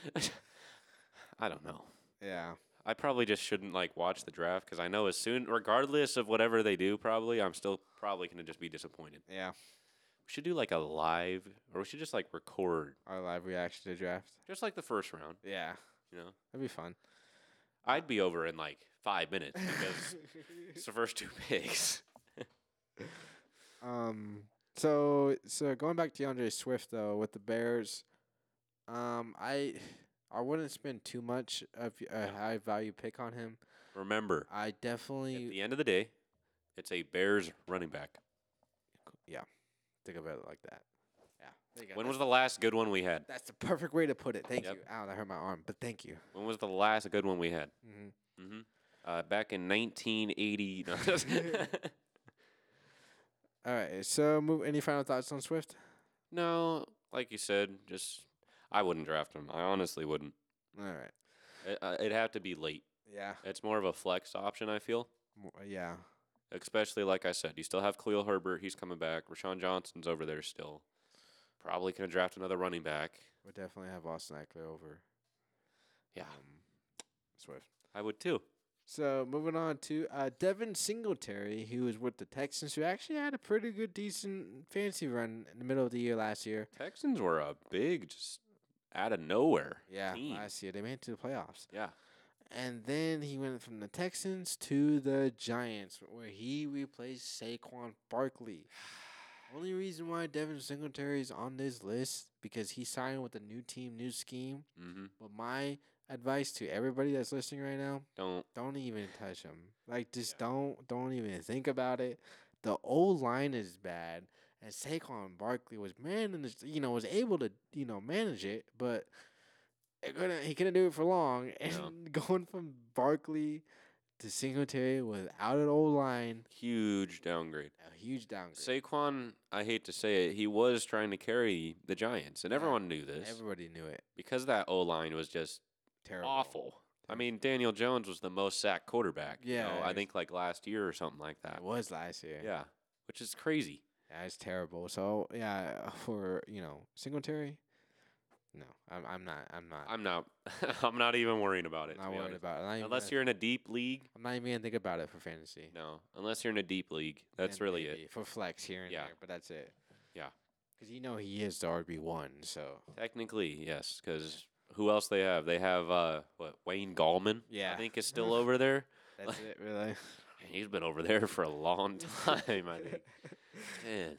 I don't know. yeah. I probably just shouldn't like watch the draft because I know as soon, regardless of whatever they do, probably I'm still probably going to just be disappointed. Yeah. We should do like a live, or we should just like record, Our live reaction to draft. just like the first round. Yeah. You know, That'd be fun. I'd be over in like five minutes because it's the first two picks. um. So so going back to DeAndre Swift though with the Bears, um I I wouldn't spend too much of a Yeah. high value pick on him. Remember, I at definitely the end of the day, it's a Bears running back. think about it like that. Yeah. There you go. When That's- was the last good one we had? That's the perfect way to put it. Thank Yep. you. Ow, that hurt my arm, but thank you. When was the last good one we had? hmm Mm-hmm. Uh, back in nineteen eighty. No, All right. So, move. Any final thoughts on Swift? no, like you said, just I wouldn't draft him. I honestly wouldn't. All right. It, uh, it'd have to be late. Yeah. It's more of a flex option, I feel. Mo- Yeah. Especially like I said, you still have Khalil Herbert. He's coming back. Rashawn Johnson's over there still. Probably gonna draft another running back. Would definitely have Austin Eckler over. Yeah, Um, Swift. I would too. So moving on to uh, Devin Singletary, who was with the Texans, who actually had a pretty good, decent fantasy run in the middle of the year last year. Texans were a big, just out of nowhere. Yeah, team. last year they made it to the playoffs, Yeah. and then he went from the Texans to the Giants, where he replaced Saquon Barkley. Only reason why Devin Singletary is on this list because he signed with a new team, new scheme. Mm-hmm. But my advice to everybody that's listening right now: Don't. don't even touch him. Like, just Yeah. don't, don't even think about it. The old line is bad, and Saquon Barkley was managed, you know, was able to, you know, manage it, but it couldn't, he couldn't do it for long. And No. going from Barkley to Singletary without an old line, Huge downgrade. a huge downgrade. Saquon, I hate to say it, he was trying to carry the Giants, and Yeah. everyone knew this Everybody knew it. because that O line was just Terrible. awful. I mean, Daniel Jones was the most sacked quarterback. you Yeah, know, it I was- think like last year or something like that. It was last year. Yeah, which is crazy. Yeah, it's terrible. So yeah, for you know Singletary, no, I'm I'm not I'm not I'm not. I'm not even worrying about it. not to be worried honest. about it. I'm not even Unless gonna- you're in a deep league. I'm not even gonna think about it for fantasy. No, unless you're in a deep league. That's Then really maybe it. for flex here and Yeah. there, but that's it. Yeah. Because you know he is the R B one, so Technically, yes. Because who else they have? They have uh, what Wayne Gallman. Yeah. I think is still over there. that's it really. He's been over there for a long time. I think. Man,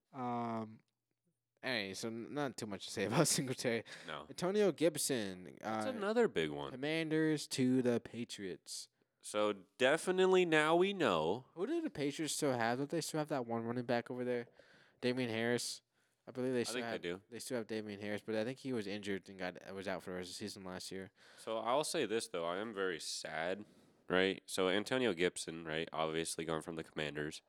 Um. Anyway, so n- not too much to say about Singletary. no. Antonio Gibson, That's uh, another big one. Commanders to the Patriots. So definitely now we know. Who do the Patriots still have? Don't they still have that one running back over there, Damian Harris? I believe they I still think they have. do. They still have Damian Harris, but I think he was injured and got was out for the rest of the season last year. So I'll say this though, I am very sad, right? So Antonio Gibson, right? Obviously going from the Commanders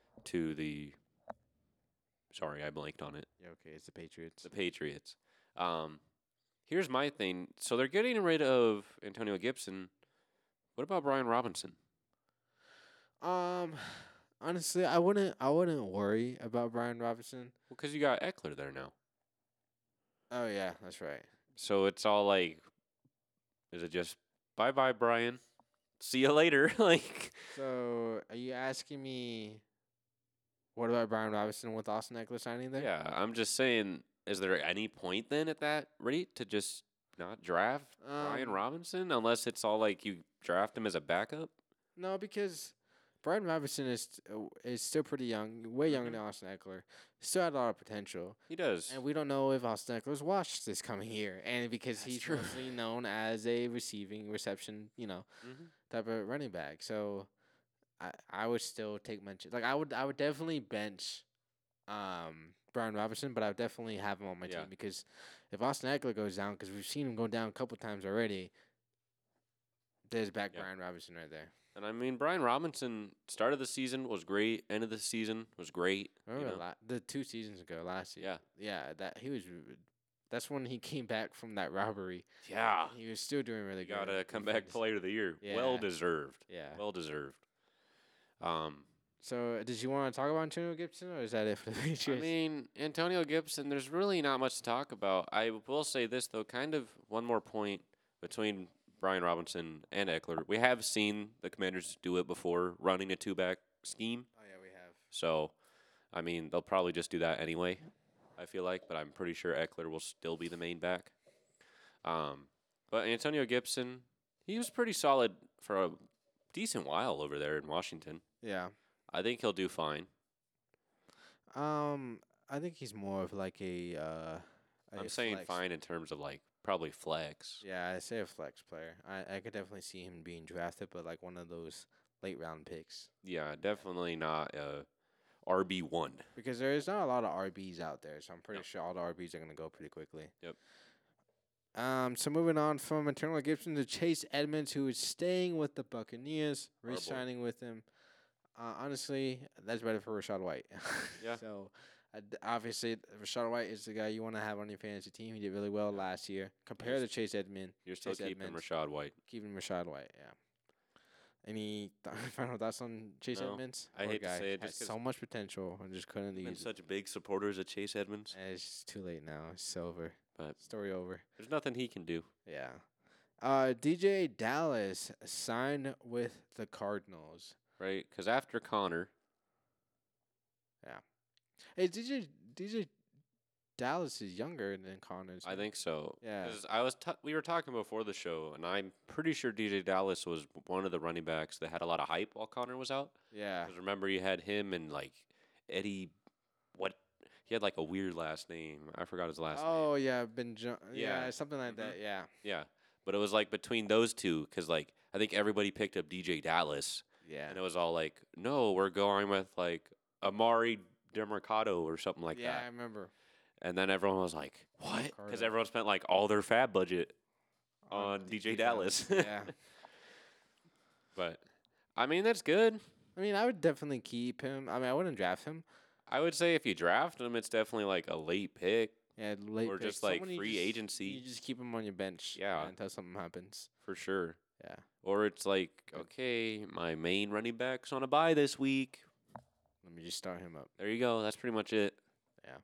to the. Sorry, I blanked on it. Yeah, okay, it's the Patriots. The Patriots. Um, Here's my thing. So they're getting rid of Antonio Gibson. What about Brian Robinson? Um, honestly, I wouldn't. I wouldn't worry about Brian Robinson. Well, because you got Eckler there now. Oh yeah, that's right. So it's all like, is it just bye bye, Brian? See you later. like, So, are you asking me what about Brian Robinson with Austin Eckler signing there? yeah, I'm just saying, is there any point then at that rate to just not draft Brian Um, Robinson unless it's all like you draft him as a backup? No, because Brian Robinson is uh, is still pretty young, way younger Mhm. than Austin Eckler. Still had a lot of potential, He does. and we don't know if Austin Eckler's washed this coming year, and because That's he's true. mostly known as a receiving reception, you know, hmm type of running back. So, I I would still take mention. Like I would I would definitely bench, um, Brian Robinson, but I would definitely have him on my Yeah. team because if Austin Eckler goes down, because we've seen him go down a couple times already, there's back Yeah. Brian Robinson right there. And I mean, Brian Robinson, start of the season was great. End of the season was great. You Remember know? la- the two seasons ago, last year. Yeah. Yeah, that he was. r- That's when he came back from that robbery. Yeah. He was still doing really You good. got a He comeback finished- player of the year. Well Yeah. deserved. Yeah. Well deserved. Um, So, did you want to talk about Antonio Gibson, or is that it for the I Patriots? mean, Antonio Gibson, there's really not much to talk about. I will say this, though, kind of one more point between Brian Robinson and Eckler. We have seen the Commanders do it before, running a two-back scheme. Oh yeah, we have. So, I mean, they'll probably just do that anyway, I feel like, but I'm pretty sure Eckler will still be the main back. Um, but Antonio Gibson, he was pretty solid for a decent while over there in Washington. Yeah. I think he'll do fine. Um, I think he's more of like a. Uh, a I'm saying flex. fine in terms of like probably flex. Yeah, I say a flex player. I I could definitely see him being drafted, but like one of those late round picks Yeah, definitely not a R B one. because there is not a lot of R Bs out there, so I'm pretty No. sure all the R Bs are gonna go pretty quickly. Yep. Um, so moving on from Antonio Gibson to Chase Edmonds, who is staying with the Buccaneers, Our boy. re-signing with him. Uh, honestly, that's better for Rashad White. Yeah. So, uh, d- obviously, Rashad White is the guy you want to have on your fantasy team. He did really well last year compared to Chase Edmonds. You're still Chase keeping Edmonds. Rashad White. Keeping Rashad White, yeah. Any th- final thoughts on Chase No, Edmonds? I Poor hate to guy. say it, Had just 'cause so much potential and just couldn't Been use it. such big supporters of Chase Edmonds, And it's too late now. It's over. But- Story over. there's nothing he can do. Yeah. Uh, D J Dallas signed with the Cardinals. Right? Because after Connor, Hey, D J D J Dallas is younger than Connors. I think so. Yeah. 'Cause I was t- we were talking before the show, and I'm pretty sure D J Dallas was one of the running backs that had a lot of hype while Connor was out. Yeah. Because remember, you had him and like Eddie, what? He had like a weird last name. I forgot his last name. Oh yeah, Ben. Jo- yeah, Yeah. something like Mhm. that. Yeah. Yeah, but it was like between those two, because like I think everybody picked up D J Dallas, Yeah. and it was all like, no, we're going with like Amari Demercado or something like yeah, I that. remember. And then everyone was like, what? Because Demercado. everyone spent like all their fab budget on D J Dallas. yeah. But I mean, that's good. I mean, I would definitely keep him. I mean, I wouldn't draft him. I would say if you draft him, it's definitely like a late pick Yeah, late or pick. just like Someone you free just- agency You just keep him on your bench. Yeah. Until something happens. for sure. Yeah. Or it's like, okay, my main running back's on a bye this week. Let me just start him up. There you go. That's pretty much it. Yeah.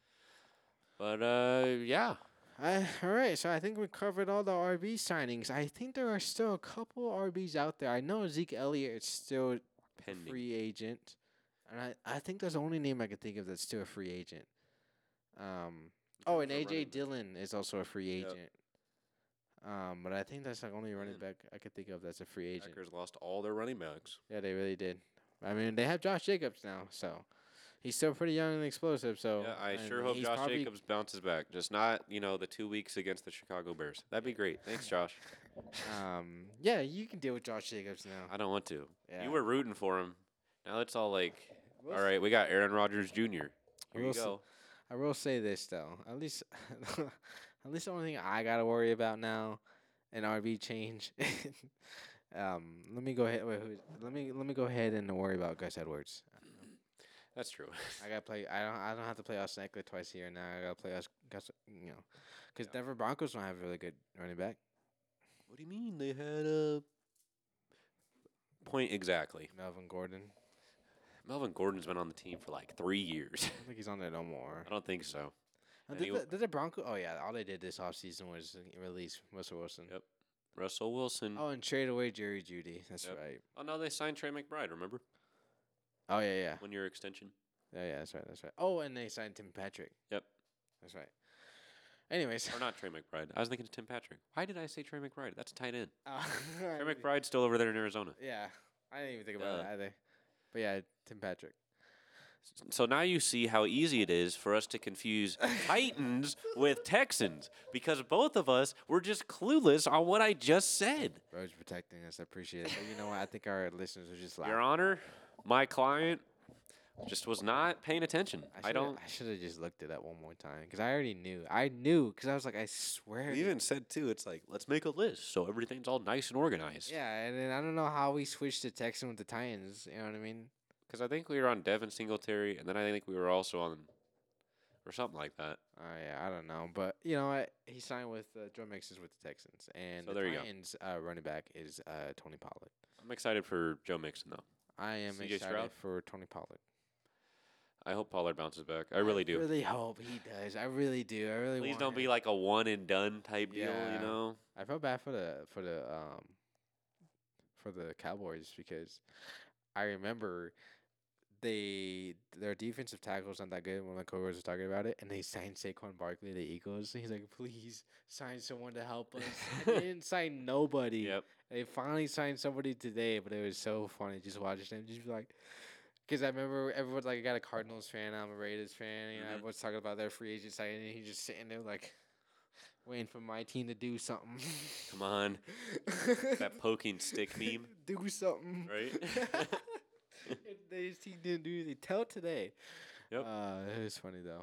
But uh, yeah. Uh, all right, so I think we covered all the R B signings. I think there are still a couple R Bs out there. I know Zeke Elliott is still a Pending. free agent, and I, I think that's the only name I could think of that's still a free agent. Um. Oh, and For A J running back. Dillon is also a free Yep. agent. Um, but I think that's the only running Man. back I could think of that's a free agent. Packers lost all their running backs. Yeah, they really did. I mean, they have Josh Jacobs now, so he's still pretty young and explosive. So Yeah, I and sure hope he's Josh probably- Jacobs bounces back. Just not, you know, the two weeks against the Chicago Bears. That'd be great. Thanks, Josh. Um, yeah, you can deal with Josh Jacobs now. I don't want to. Yeah. You were rooting for him. Now it's all like, We'll all right, we got Aaron Rodgers Junior Here We'll you s- go. I will say this though, at least, at least the only thing I gotta worry about now, an R B change. um, let me go ahead. Wait, who, let me let me go ahead and worry about Gus Edwards. That's true. I gotta play. I don't. I don't have to play Austin Eckler twice a year now. I gotta play us. You know, because Yeah. Denver Broncos don't have a really good running back. What do you mean they had a point exactly? Melvin Gordon. Melvin Gordon's been on the team for like three years. I don't think he's on there no more. I don't think so. Uh, And Did he the, w- did the Broncos? Oh yeah, all they did this offseason was release Russell Wilson. Yep. Russell Wilson. Oh, and trade away Jerry Judy. That's Yep. right. Oh no, they signed Trey McBride. Remember Oh yeah, yeah, one year extension? yeah, yeah. That's right. That's right. Oh, and they signed Tim Patrick. Yep. That's right. Anyways, Or not Trey McBride. I was thinking of Tim Patrick. Why did I say Trey McBride? That's a tight end. uh, Trey McBride's still over there in Arizona. Yeah, I didn't even think about Duh. it either. But yeah, Tim Patrick. So now you see how easy it is for us to confuse Titans with Texans because both of us were just clueless on what I just said. Bro's protecting us. I appreciate it. But you know what? I think our listeners are just laughing. Your Honor, my client just was not paying attention. I, shoulda- don't. I should have just looked it up one more time because I already knew. I knew because I was like, I swear. We even said too. It's like let's make a list so everything's all nice and organized. Yeah, and then I don't know how we switched to Texan with the Titans. You know what I mean? Because I think we were on Devin Singletary, and then I think we were also on, or something like that. Oh yeah, I don't know, but you know what? He signed with uh, Joe Mixon with the Texans, and So the there you go. Titans uh, running back is uh, Tony Pollard. I'm excited for Joe Mixon though. I am C J excited Stroud? for Tony Pollard. I hope Pollard bounces back. I really do. I really hope he does. I really do. I really. Please want don't be him. like a one and done type deal. Yeah. You know. I felt bad for the for the um for the Cowboys because I remember they their defensive tackles not that good when my coworkers were talking about it, and they signed Saquon Barkley to the Eagles. And he's like, "Please sign someone to help us." And they didn't sign nobody. Yep. They finally signed somebody today, but it was so funny just watching them. Just be like, because I remember everyone's like, I got a Cardinals fan, I'm a Raiders fan. You know, Mhm. everyone's talking about their free agent signing, and he's just sitting there like, waiting for my team to do something. Come on. That poking stick meme. Do something. Right? His team didn't do anything. Tell today. Yep. Uh, it was funny though.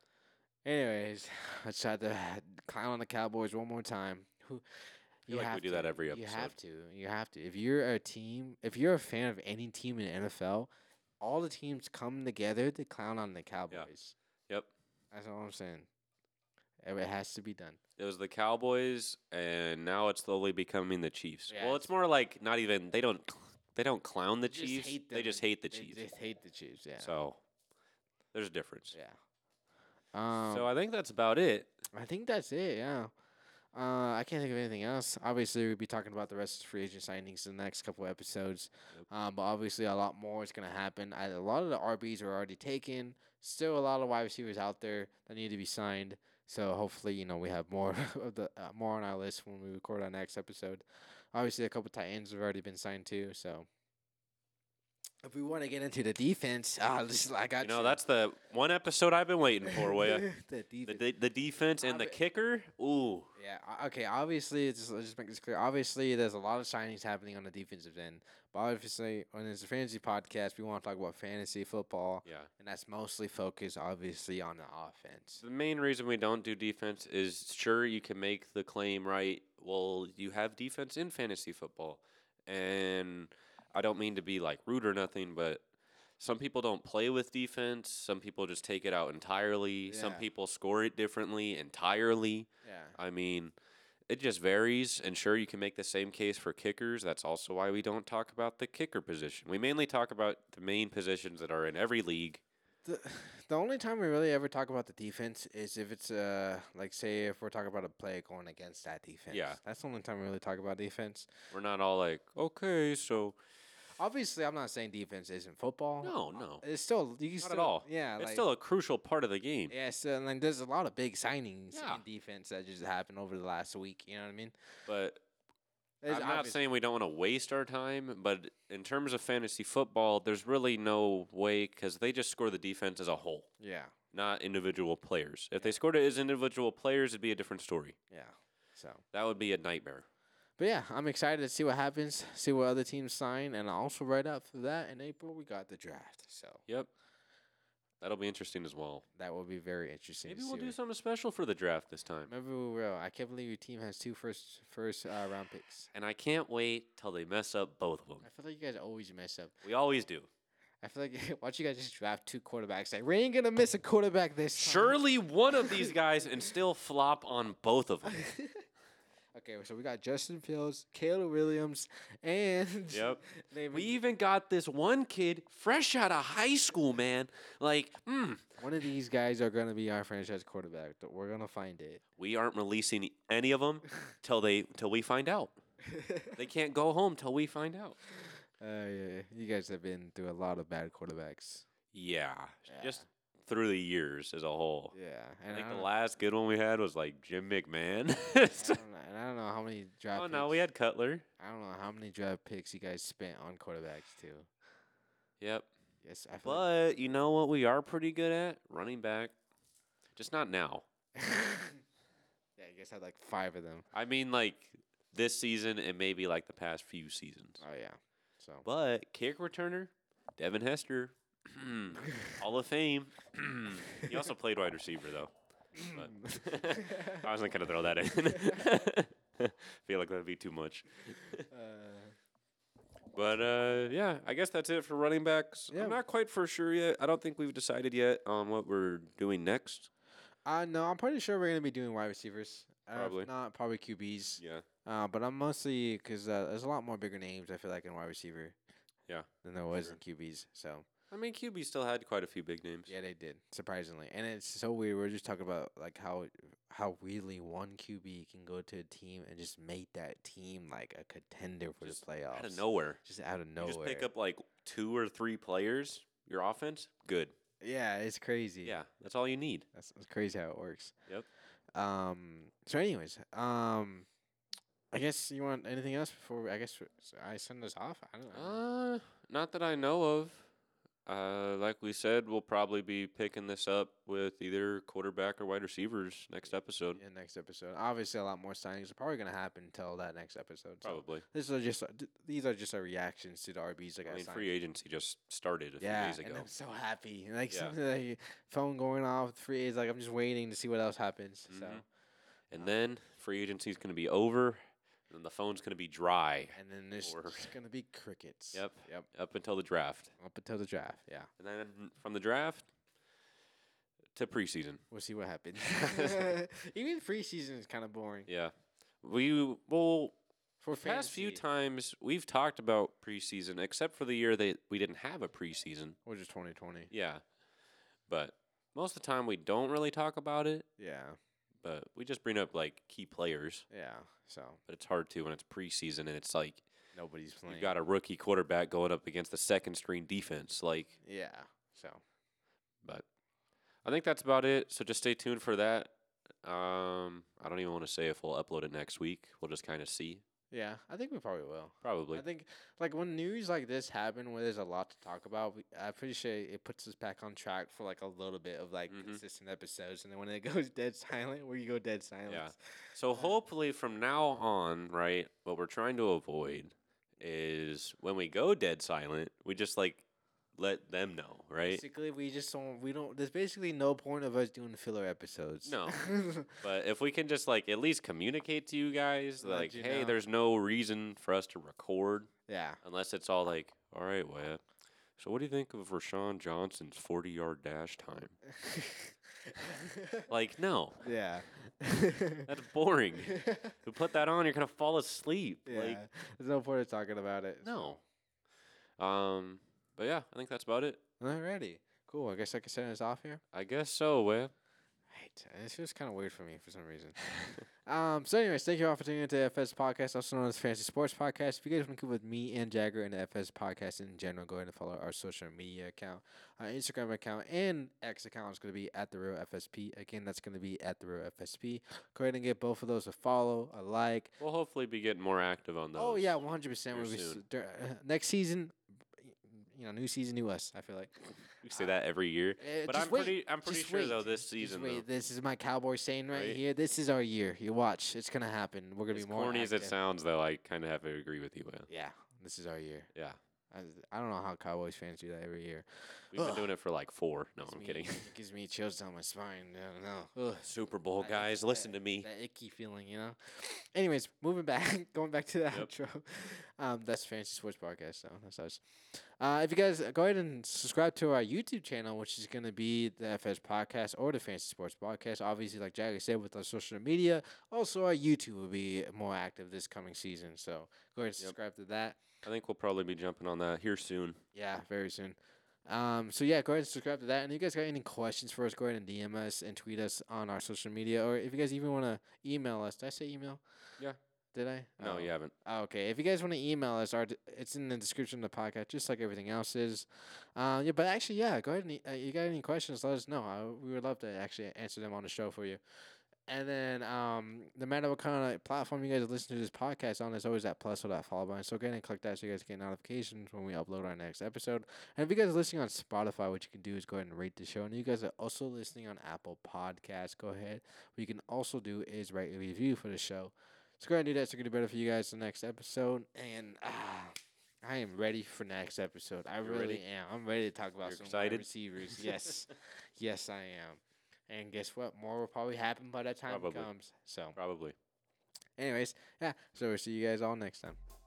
Anyways, let's try to clown on the Cowboys one more time. Who? feel like we do that every You episode. have to. You have to. If you're a team, if you're a fan of any team in the N F L, all the teams come together to clown on the Cowboys. Yep. That's all I'm saying. It it has to be done. It was the Cowboys, and now it's slowly becoming the Chiefs. Yeah, well, it's- it's more like not even they don't they don't clown the They just Chiefs. hate They them just and hate the They Chiefs. just hate the Chiefs. Yeah. So there's a difference. yeah. Um, so I think that's about it. I think that's it. Yeah. Uh, I can't think of anything else. Obviously, we'll be talking about the rest of the free agent signings in the next couple episodes. Yep. Um, but obviously, a lot more is going to happen. I, a lot of the R Bs are already taken. Still, a lot of wide receivers out there that need to be signed. So hopefully, you know, we have more of the uh, more on our list when we record our next episode. Obviously, a couple tight ends have already been signed too. So if we want to get into the defense, ah, just I got You know, that's the one episode I've been waiting for, Waya. the The, defense. the, the defense and the Obvi- kicker. Ooh. Yeah. o- Okay. Obviously, it's just, let's just make this clear. Obviously, there's a lot of signings happening on the defensive end. But obviously, when it's a fantasy podcast, we want to talk about fantasy football, Yeah. and that's mostly focused, obviously, on the offense. The main reason we don't do defense is sure you can make the claim, right? Well, you have defense in fantasy football. And I don't mean to be like rude or nothing, but some people don't play with defense. Some people just take it out entirely. Some Yeah. people score it differently entirely. Yeah. I mean, it just varies. And sure, you can make the same case for kickers. That's also why we don't talk about the kicker position. We mainly talk about the main positions that are in every league. The, the only time we really ever talk about the defense is if it's uh like say if we're talking about a play going against that defense. Yeah. That's the only time we really talk about defense. We're not all like, okay, so Obviously, I'm not saying defense isn't football. no, no. It's still you can Not still, at all. Yeah, It's like, still a crucial part of the game. yeah. So like, there's a lot of big signings Yeah. in defense that just happened over the last week. You know what I mean? But There's I'm not obvious- saying we don't want to waste our time, but in terms of fantasy football, there's really no way because they just score the defense as a whole, Yeah, not individual players. If they scored it as individual players, it'd be a different story. yeah. So, That would be a nightmare. but yeah, I'm excited to see what happens, see what other teams sign, and also right after that in April we got the draft. So Yep. That'll be interesting as well. that will be very interesting. Maybe to we'll see do what- something special for the draft this time. Maybe we will. I can't believe your team has two first first uh, round picks. And I can't wait till they mess up both of them. I feel like you guys always mess up. We always do. I feel like why don't you guys just draft two quarterbacks? Like we ain't gonna miss a quarterback this time. Surely one of these guys and still flop on both of them. Okay, so we got Justin Fields, Caleb Williams, and Yep. David- We even got this one kid fresh out of high school, man. Like, mm, one of these guys are gonna be our franchise quarterback. th- We're gonna find it. we aren't releasing any of them till they till we find out. They can't go home till we find out. Uh, yeah, you guys have been through a lot of bad quarterbacks. Yeah, Yeah. just through the years as a whole. Yeah, I and think I the don't- last good one we had was like Jim McMahon. I don't know, and I don't know how many draft. oh picks, no, we had Cutler. I don't know how many draft picks you guys spent on quarterbacks too. Yep. Yes, I feel like But you know what we are pretty good at? Running back. Just not now. yeah, you guys had like five of them. I mean like this season and maybe like the past few seasons. Oh yeah, so But kick returner, Devin Hester, Hall of Fame. He also played wide receiver though. But I wasn't gonna throw that in. Feel like that'd be too much. uh, But uh, yeah, I guess that's it for running backs. Yeah. I'm not quite for sure yet. I don't think we've decided yet on what we're doing next. uh no, I'm pretty sure we're gonna be doing wide receivers. Uh, if Probably. not probably Q Bs. Yeah. Uh, but I'm mostly because uh, there's a lot more bigger names. I feel like in wide receiver. Yeah, Than there was sure. in Q Bs. So I mean, Q B still had quite a few big names. yeah, they did surprisingly, and it's so weird. We're just talking about like how how weirdly one Q B can go to a team and just make that team like a contender for Just the playoffs. Out of nowhere. Just out of You nowhere. just pick up like two or three players, your offense, good. Yeah, it's crazy. Yeah, that's all you need. That's, that's crazy how it works. Yep. Um. So, anyways, um, I guess you want anything else before I guess I send us off. I don't know. Uh, not that I know of. Uh, like we said, we'll probably be picking this up with either quarterback or wide receivers next episode. In next episode, obviously, a lot more signings are probably gonna happen until that next episode. So Probably. this are just th- these are just our reactions to the R Bs. Like I I mean, signed. free agency just started a few Yeah, days and ago. I'm so happy. Like Yeah. something like phone going off, free is like I'm just waiting to see what else happens. So Mhm. And then free agency is going to be over, and then the phone's going to be dry and then there's Or- just gonna be crickets. Yep. Yep. up until the draft. Up until the draft. Yeah. And then from the draft to preseason. We'll see what happens. Even preseason is kind of boring. Yeah. We will For past few fantasy, times we've talked about preseason, except for the year that we didn't have a preseason. which is twenty twenty. Yeah. But most of the time we don't really talk about it, Yeah. but we just bring up like key players. Yeah. So But it's hard to when it's preseason and it's like nobody's playing. you've got a rookie quarterback going up against the second string defense. Like, Yeah. So but I think that's about it. So just stay tuned for that. Um, I don't even want to say if we'll upload it next week. We'll just kind of see. yeah, I think we probably will. Probably. I think like when news like this happen, where there's a lot to talk about, we, I'm pretty sure it puts us back on track for like a little bit of like Mhm. consistent episodes, and then when it goes dead silent, where you go dead silent. So hopefully from now on, right, what we're trying to avoid is when we go dead silent, we just like let them know, right? Basically, we just don't. We don't. There's basically no point of us doing filler episodes. No. But if we can just like at least communicate to you guys, Let like, you hey, know. there's no reason for us to record yeah. unless it's all like, all right, Wyatt. So what do you think of Rashawn Johnson's forty-yard dash time? Like, no, yeah. that's boring. Who put that on? You're gonna fall asleep. yeah. Like, There's no point of talking about it. no. Um, but yeah, I think that's about it. Alrighty. Cool. I guess I can send us off here. I guess so, Wyatt. Right. It feels kind of weird for me for some reason. um. So, anyways, thank you all for tuning into the F S Podcast, also known as Fantasy Sports Podcast. If you guys want to keep with me and Jagger and the F S Podcast in general, go ahead and follow our social media account. Our Instagram account and X account is going to be at the real F S P. Again, that's going to be at the real F S P. Go ahead and get both of those a follow, a like. We'll hopefully be getting more active on those. Oh yeah, one hundred percent. here We'll be s- soon. dur- uh, next season. You know, new season, new us. I feel like. we say that every year. Uh, But just I'm wait. pretty, I'm pretty Just sure wait. though this Just season, wait. though, This is my cowboy saying right, Right? here. This is our year. You watch. It's gonna happen. We're gonna as be more corny as it active. sounds, though, I kind of have to agree with you, Wyatt. Yeah, this is our year. Yeah. I, I don't know how Cowboys fans do that every year. We've been Ugh. doing it for like four. No, Gives I'm me- kidding. It gives me chills down my spine. I don't know. Ugh. Super Bowl That guys, icky- listen that- to me. That icky feeling, you know. Anyways, moving back, going back to the Yep. outro. Um, that's Fantasy Sports Podcast, so that's us. Uh, if you guys uh, go ahead and subscribe to our YouTube channel, which is going to be the F S Podcast or the Fantasy Sports Podcast. Obviously, like Jagger said, with our social media. Also, our YouTube will be more active this coming season. So go ahead and Yep. subscribe to that. I think we'll probably be jumping on that here soon. Yeah, very soon. Um, so yeah, go ahead and subscribe to that. And if you guys got any questions for us, go ahead and D M us and tweet us on our social media. Or if you guys even want to email us, did I say email? Yeah. Did I? No, Oh. you haven't. Oh, okay. If you guys want to email us, our d- it's in the description of the podcast, just like everything else is. Uh, yeah, but actually, yeah, go ahead and e- uh, you got any questions? Let us know. I, we would love to actually answer them on the show for you. And then, um, no matter what kind of platform you guys listen to this podcast on, there's always that plus or that follow button. So go ahead and click that so you guys get notifications when we upload our next episode. And if you guys are listening on Spotify, what you can do is go ahead and rate the show. And you guys are also listening on Apple Podcasts, go ahead. What you can also do is write a review for the show. So go ahead and do that so it can do better for you guys the next episode. And ah, I am ready for next episode. I You're really ready? am. I'm ready to talk about You're some wide excited? receivers. Yes. Yes, I am. And guess what? More will probably happen by that time Probably. comes. So, Probably. anyways, yeah. So we'll see you guys all next time.